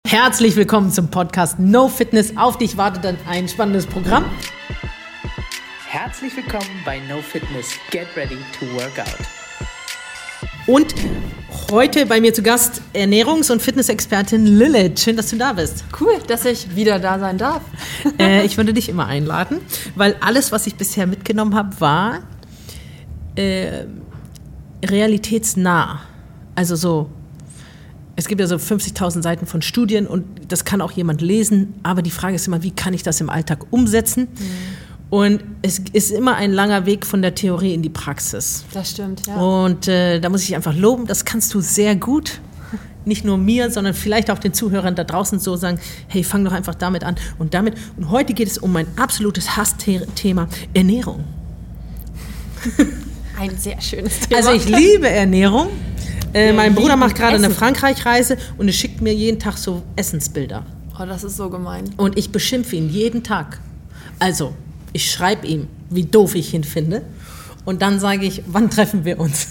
Herzlich willkommen zum Podcast No Fitness. Auf dich wartet dann ein spannendes Programm. Herzlich willkommen bei No Fitness. Get ready to work out. Und heute bei mir zu Gast Ernährungs- und Fitnessexpertin Lilith. Schön, dass du da bist. Cool, dass ich wieder da sein darf. Ich würde dich immer einladen, weil alles, was ich bisher mitgenommen habe, war realitätsnah. Also so, es gibt ja so 50.000 Seiten von Studien und das kann auch jemand lesen, aber die Frage ist immer, wie kann ich das im Alltag umsetzen? Und es ist immer ein langer Weg von der Theorie in die Praxis. Das stimmt, ja. Und da muss ich einfach loben, das kannst du sehr gut. Nicht nur mir, sondern vielleicht auch den Zuhörern da draußen so sagen, hey, fang doch einfach damit an und damit. Und heute geht es um mein absolutes Hassthema, Ernährung. Ein sehr schönes Thema. Also ich liebe Ernährung. Mein Bruder macht gerade Essen. eine Frankreich-Reise und er schickt mir jeden Tag so Essensbilder. Oh, das ist so gemein. Und ich beschimpfe ihn jeden Tag. Also, ich schreibe ihm, wie doof ich ihn finde. Und dann sage ich, wann treffen wir uns?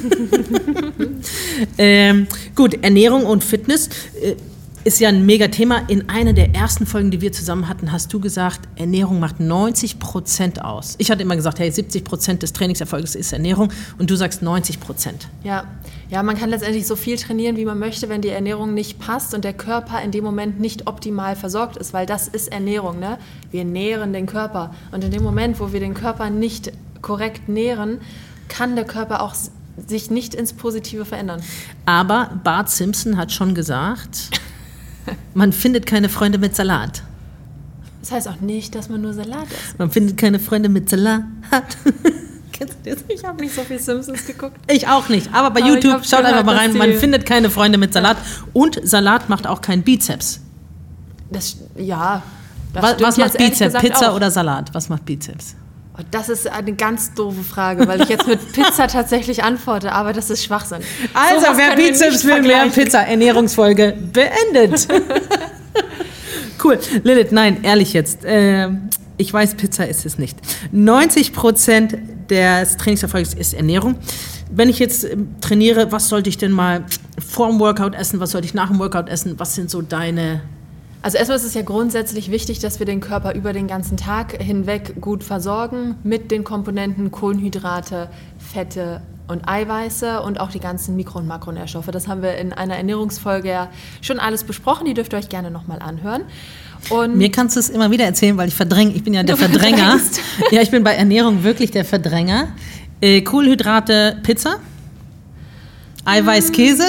Gut, Ernährung und Fitness ist ja ein Mega-Thema. In einer der ersten Folgen, die wir zusammen hatten, hast du gesagt, Ernährung macht 90% aus. Ich hatte immer gesagt, hey, 70% des Trainingserfolges ist Ernährung und du sagst 90%. Ja, man kann letztendlich so viel trainieren, wie man möchte, wenn die Ernährung nicht passt und der Körper in dem Moment nicht optimal versorgt ist, weil das ist Ernährung, ne? Wir nähren den Körper und in dem Moment, wo wir den Körper nicht korrekt nähren, kann der Körper auch sich nicht ins Positive verändern. Aber Bart Simpson hat schon gesagt, man findet keine Freunde mit Salat. Das heißt auch nicht, dass man nur Salat isst. Man findet keine Freunde mit Salat. Kennst du das? Ich habe nicht so viel Simpsons geguckt. Ich auch nicht, aber bei YouTube, schaut einfach mal rein, man findet keine Freunde mit Salat. Und Salat macht auch keinen Bizeps. Das Was macht Bizeps, Pizza auch. Oder Salat? Was macht Bizeps? Oh, das ist eine ganz doofe Frage, weil ich jetzt mit Pizza tatsächlich antworte, aber das ist Schwachsinn. Also, Sowas wer können wir Bizeps nicht will, mehr vergleichen. Pizza. Ernährungsfolge beendet. Cool. Lilith, nein, ehrlich jetzt. Ich weiß, Pizza ist es nicht. 90% des Trainingserfolgs ist Ernährung. Wenn ich jetzt trainiere, was sollte ich denn mal vor dem Workout essen? Was sollte ich nach dem Workout essen? Was sind so deine... Also erstmal ist es ja grundsätzlich wichtig, dass wir den Körper über den ganzen Tag hinweg gut versorgen mit den Komponenten Kohlenhydrate, Fette und Eiweiße und auch die ganzen Mikro- und Makronährstoffe. Das haben wir in einer Ernährungsfolge ja schon alles besprochen. Die dürft ihr euch gerne nochmal anhören. Und Mir kannst du es immer wieder erzählen, weil ich verdränge. Ich bin ja der Verdränger. Ja, ich bin bei Ernährung wirklich der Verdränger. Kohlenhydrate, Pizza. Eiweiß, Käse.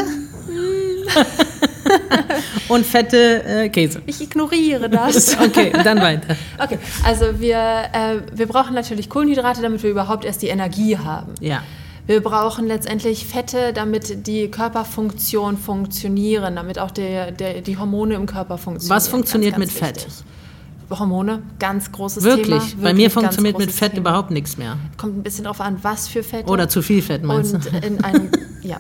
Und fette Käse. ich ignoriere das. Okay, dann weiter. Okay, also wir brauchen natürlich Kohlenhydrate, damit wir überhaupt erst die Energie haben. Ja. Wir brauchen letztendlich Fette, damit die Körperfunktion funktionieren, damit auch die Hormone im Körper funktionieren. Was funktioniert Ganz, mit ganz Fett? wichtig. Hormone, ganz großes Wirklich? Thema. Bei mir Wirklich funktioniert ganz mit Fett großes Thema. überhaupt nichts mehr. Kommt ein bisschen drauf an, was für Fette. Oder zu viel Fett, meinst und du? in einem, ja.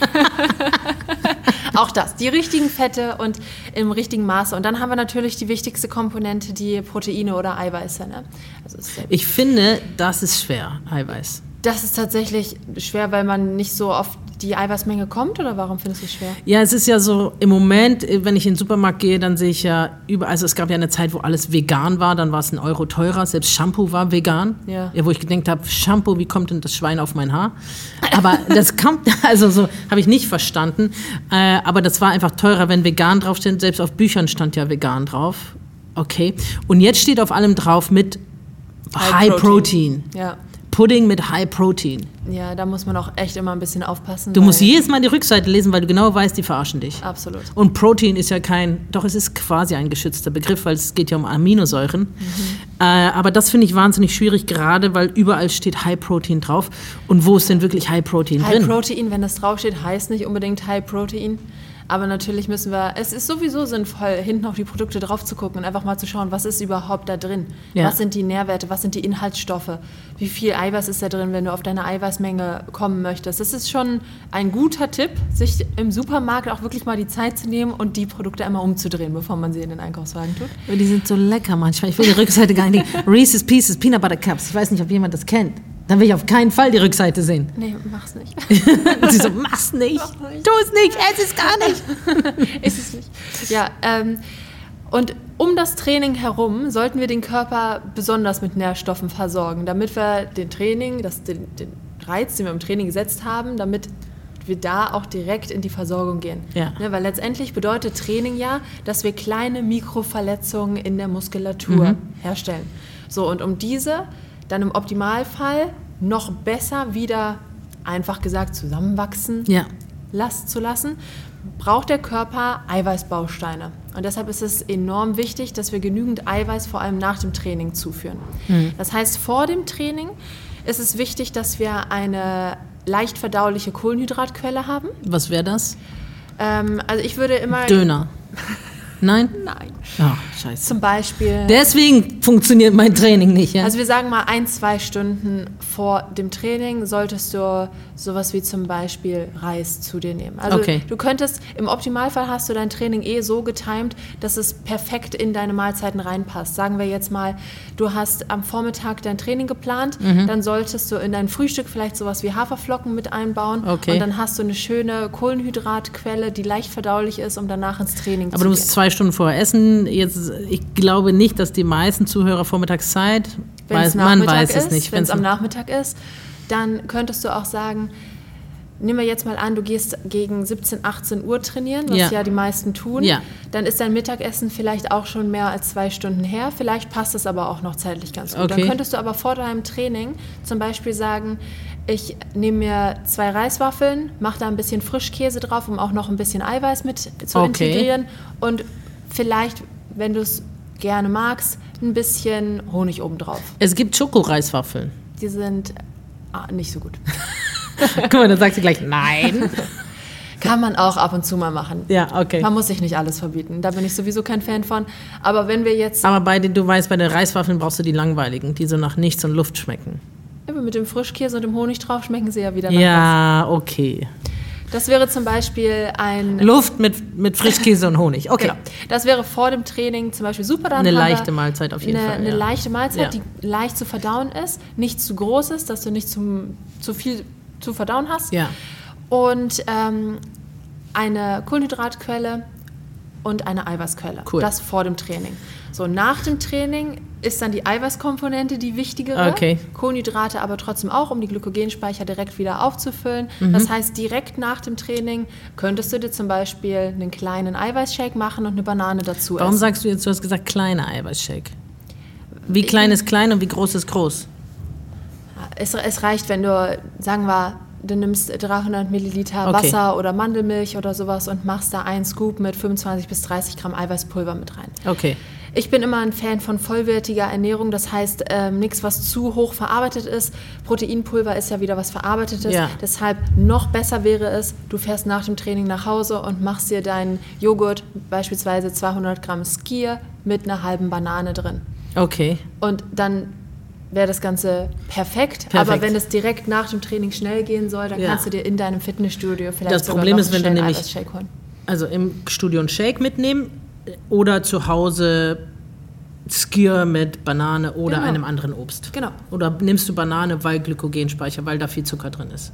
Auch das, die richtigen Fette und im richtigen Maße. Und dann haben wir natürlich die wichtigste Komponente, die Proteine oder Eiweiße. Ne? Also Ich finde, das ist schwer, Eiweiß. das ist tatsächlich schwer, weil man nicht so auf die Eiweißmenge kommt, oder warum findest du es schwer? Ja, es ist ja so, im Moment, wenn ich in den Supermarkt gehe, dann sehe ich ja überall, also es gab ja eine Zeit, wo alles vegan war, dann war es 1 Euro teurer, selbst Shampoo war vegan. Ja. Wo ich gedacht habe, Shampoo, wie kommt denn das Schwein auf mein Haar? Aber das kommt, also so, habe ich nicht verstanden. Aber das war einfach teurer, wenn vegan draufsteht, selbst auf Büchern stand ja vegan drauf. Okay. Und jetzt steht auf allem drauf mit High Protein. Ja. Pudding mit High Protein. Ja, da muss man auch echt immer ein bisschen aufpassen. Du musst jedes Mal die Rückseite lesen, weil du genau weißt, die verarschen dich. Absolut. Und Protein ist ja es ist quasi ein geschützter Begriff, weil es geht ja um Aminosäuren. Aber das finde ich wahnsinnig schwierig, gerade weil überall steht High Protein drauf. Und wo ist denn wirklich High Protein High drin? Protein, wenn das draufsteht, heißt nicht unbedingt High Protein. Aber natürlich es ist sowieso sinnvoll, hinten auf die Produkte drauf zu gucken und einfach mal zu schauen, was ist überhaupt da drin? Ja. Was sind die Nährwerte, was sind die Inhaltsstoffe? Wie viel Eiweiß ist da drin, wenn du auf deine Eiweißmenge kommen möchtest? Das ist schon ein guter Tipp, sich im Supermarkt auch wirklich mal die Zeit zu nehmen und die Produkte einmal umzudrehen, bevor man sie in den Einkaufswagen tut. Die sind so lecker manchmal. Ich will die Rückseite gar nicht. Reese's Pieces, Peanut Butter Cups. Ich weiß nicht, ob jemand das kennt. Dann will ich auf keinen Fall die Rückseite sehen. Nee, mach's nicht. Und sie so, mach's nicht. Tu es nicht, ess es gar nicht. Ist es nicht. Ja, und um das Training herum sollten wir den Körper besonders mit Nährstoffen versorgen, damit wir den Reiz, den wir im Training gesetzt haben, damit wir da auch direkt in die Versorgung gehen. Ja. Ne, weil letztendlich bedeutet Training ja, dass wir kleine Mikroverletzungen in der Muskulatur herstellen. So, und um diese dann im Optimalfall noch besser wieder, einfach gesagt, zusammenwachsen zu lassen, braucht der Körper Eiweißbausteine. Und deshalb ist es enorm wichtig, dass wir genügend Eiweiß vor allem nach dem Training zuführen. Das heißt, vor dem Training ist es wichtig, dass wir eine leicht verdauliche Kohlenhydratquelle haben. Was wäre das? Also ich würde immer... Döner. Nein? Nein. Ach, scheiße. Zum Beispiel... Deswegen funktioniert mein Training nicht, ja? Also wir sagen mal 1-2 Stunden vor dem Training solltest du sowas wie zum Beispiel Reis zu dir nehmen. Also du könntest, im Optimalfall hast du dein Training so getimt, dass es perfekt in deine Mahlzeiten reinpasst. Sagen wir jetzt mal, du hast am Vormittag dein Training geplant, dann solltest du in dein Frühstück vielleicht sowas wie Haferflocken mit einbauen und dann hast du eine schöne Kohlenhydratquelle, die leicht verdaulich ist, um danach ins Training zu gehen. Aber du musst 2 Stunden vorher essen. Jetzt, ich glaube nicht, dass die meisten Zuhörer Vormittagszeit, man weiß es nicht. Wenn es am Nachmittag ist, dann könntest du auch sagen, nehmen wir jetzt mal an, du gehst gegen 17, 18 Uhr trainieren, was ja die meisten tun. Ja. Dann ist dein Mittagessen vielleicht auch schon mehr als 2 Stunden her. Vielleicht passt es aber auch noch zeitlich ganz gut. Dann könntest du aber vor deinem Training zum Beispiel sagen, ich nehme mir 2 Reiswaffeln, mache da ein bisschen Frischkäse drauf, um auch noch ein bisschen Eiweiß mit zu integrieren. Und vielleicht, wenn du es gerne magst, ein bisschen Honig obendrauf. Es gibt Schokoreiswaffeln. Die sind nicht so gut. Guck mal, dann sagt sie gleich, nein. Kann man auch ab und zu mal machen. Ja, okay. Man muss sich nicht alles verbieten. Da bin ich sowieso kein Fan von. Aber wenn wir jetzt... Aber du weißt, bei den Reiswaffeln brauchst du die langweiligen, die so nach nichts und Luft schmecken. Aber mit dem Frischkäse und dem Honig drauf schmecken sie ja wieder nach was. Ja, okay. Das wäre zum Beispiel ein... Luft mit Frischkäse und Honig, okay. Genau. Das wäre vor dem Training zum Beispiel super. Dann eine leichte Mahlzeit auf jeden Fall. Eine leichte Mahlzeit, die leicht zu verdauen ist, nicht zu groß ist, dass du nicht zu viel zu verdauen hast. Ja. Und eine Kohlenhydratquelle und eine Eiweißquelle. Cool. Das vor dem Training. So, nach dem Training ist dann die Eiweißkomponente die wichtigere. Okay. Kohlenhydrate aber trotzdem auch, um die Glykogenspeicher direkt wieder aufzufüllen. Das heißt, direkt nach dem Training könntest du dir zum Beispiel einen kleinen Eiweißshake machen und eine Banane dazu essen. Warum sagst du jetzt, du hast gesagt kleiner Eiweißshake? Wie klein ist klein und wie groß ist groß? Es reicht, wenn du, sagen wir, du nimmst 300 Milliliter Wasser oder Mandelmilch oder sowas und machst da einen Scoop mit 25 bis 30 Gramm Eiweißpulver mit rein. Okay. Ich bin immer ein Fan von vollwertiger Ernährung, das heißt nichts, was zu hoch verarbeitet ist. Proteinpulver ist ja wieder was Verarbeitetes, deshalb noch besser wäre es, du fährst nach dem Training nach Hause und machst dir deinen Joghurt, beispielsweise 200 Gramm Skyr mit einer halben Banane drin. Okay. Und dann wäre das Ganze perfekt. Aber wenn es direkt nach dem Training schnell gehen soll, dann kannst du dir in deinem Fitnessstudio vielleicht das sogar Problem noch ist, wenn du nämlich Eiweißshake holen. Also im Studio einen Shake mitnehmen oder zu Hause Skyr mit Banane oder einem anderen Obst. Genau. Oder nimmst du Banane, weil Glykogenspeicher, weil da viel Zucker drin ist?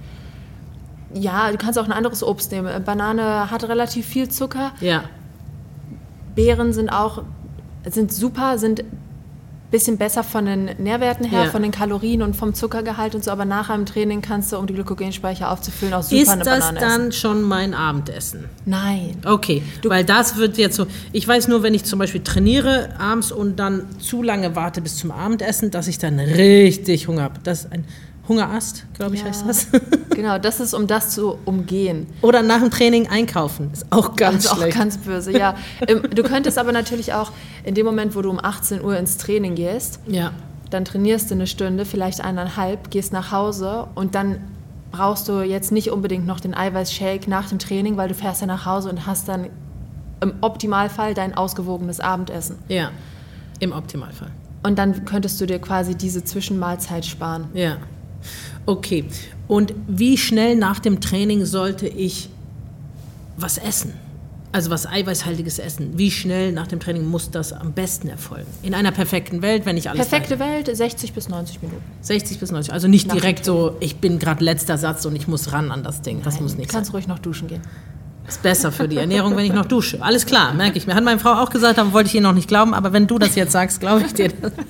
Ja, du kannst auch ein anderes Obst nehmen. Banane hat relativ viel Zucker. Ja. Beeren sind super, sind bisschen besser von den Nährwerten her, von den Kalorien und vom Zuckergehalt und so, aber nach einem Training kannst du, um die Glykogenspeicher aufzufüllen, auch super eine Banane essen. Ist das dann schon mein Abendessen? Nein. Okay, weil das wird jetzt so, ich weiß nur, wenn ich zum Beispiel trainiere abends und dann zu lange warte bis zum Abendessen, dass ich dann richtig Hunger habe. Das ist ein Hungerast, glaube ich, heißt das. Genau, das ist, um das zu umgehen. Oder nach dem Training einkaufen, ist auch ganz schlecht. Das ist auch ganz böse, ja. Du könntest aber natürlich auch in dem Moment, wo du um 18 Uhr ins Training gehst, dann trainierst du eine Stunde, vielleicht 1,5, gehst nach Hause und dann brauchst du jetzt nicht unbedingt noch den Eiweißshake nach dem Training, weil du fährst ja nach Hause und hast dann im Optimalfall dein ausgewogenes Abendessen. Ja, im Optimalfall. Und dann könntest du dir quasi diese Zwischenmahlzeit sparen. Ja. Okay, und wie schnell nach dem Training sollte ich was essen? Also was eiweißhaltiges Essen. Wie schnell nach dem Training muss das am besten erfolgen? In einer perfekten Welt, wenn ich alles... Perfekte Welt, 60 bis 90 Minuten. 60 bis 90. Also nicht direkt so, ich bin gerade letzter Satz und ich muss ran an das Ding. Das muss nicht sein. Du kannst ruhig noch duschen gehen. Ist besser für die Ernährung, wenn ich noch dusche. Alles klar, merke ich mir. Hat meine Frau auch gesagt, aber wollte ich ihr noch nicht glauben. Aber wenn du das jetzt sagst, glaube ich dir das.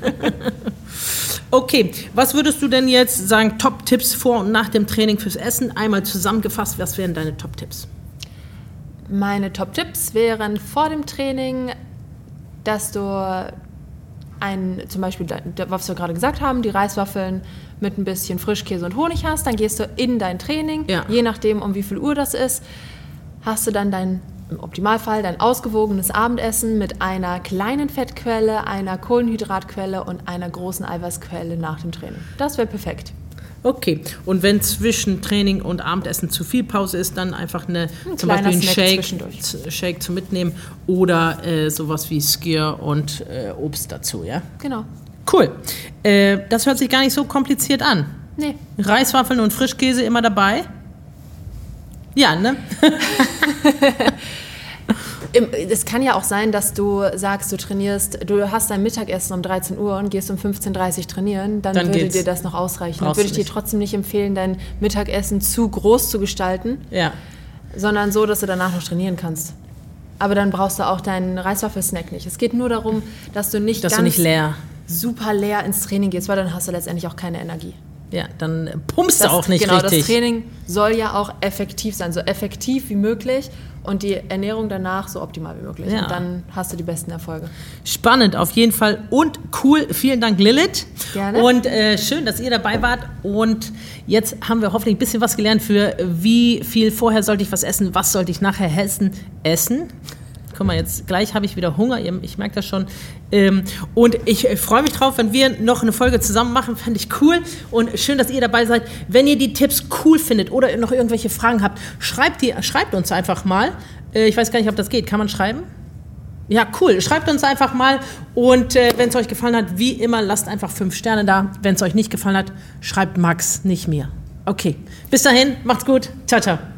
Okay, was würdest du denn jetzt sagen, Top-Tipps vor und nach dem Training fürs Essen? Einmal zusammengefasst, was wären deine Top-Tipps? Meine Top-Tipps wären vor dem Training, dass du zum Beispiel, was wir gerade gesagt haben, die Reiswaffeln mit ein bisschen Frischkäse und Honig hast. Dann gehst du in dein Training, je nachdem, um wie viel Uhr das ist, hast du dann im Optimalfall dein ausgewogenes Abendessen mit einer kleinen Fettquelle, einer Kohlenhydratquelle und einer großen Eiweißquelle nach dem Training. Das wäre perfekt. Okay, und wenn zwischen Training und Abendessen zu viel Pause ist, dann einfach zum Beispiel ein Shake zum Mitnehmen oder sowas wie Skyr und Obst dazu, ja? Genau. Cool. Das hört sich gar nicht so kompliziert an. Nee. Reiswaffeln und Frischkäse immer dabei? Ja, ne? Es kann ja auch sein, dass du sagst, du hast dein Mittagessen um 13 Uhr und gehst um 15:30 Uhr trainieren, dann würde dir das noch ausreichen. Dann würde ich dir trotzdem nicht empfehlen, dein Mittagessen zu groß zu gestalten, sondern so, dass du danach noch trainieren kannst. Aber dann brauchst du auch deinen Reiswaffelsnack nicht. Es geht nur darum, dass du nicht super leer ins Training gehst, weil dann hast du letztendlich auch keine Energie. Ja, dann pumpst du auch nicht richtig. Genau, das Training soll ja auch effektiv sein, so effektiv wie möglich und die Ernährung danach so optimal wie möglich. Ja. Und dann hast du die besten Erfolge. Spannend auf jeden Fall und cool. Vielen Dank, Lilith. Gerne. Und schön, dass ihr dabei wart. Und jetzt haben wir hoffentlich ein bisschen was gelernt für wie viel vorher sollte ich was essen, was sollte ich nachher essen. Guck mal, jetzt gleich habe ich wieder Hunger, ich merke das schon. Und ich freue mich drauf, wenn wir noch eine Folge zusammen machen, fände ich cool. Und schön, dass ihr dabei seid. Wenn ihr die Tipps cool findet oder noch irgendwelche Fragen habt, schreibt uns einfach mal. Ich weiß gar nicht, ob das geht. Kann man schreiben? Ja, cool. Schreibt uns einfach mal. Und wenn es euch gefallen hat, wie immer, lasst einfach 5 Sterne da. Wenn es euch nicht gefallen hat, schreibt Max, nicht mir. Okay, bis dahin, macht's gut. Ciao, ciao.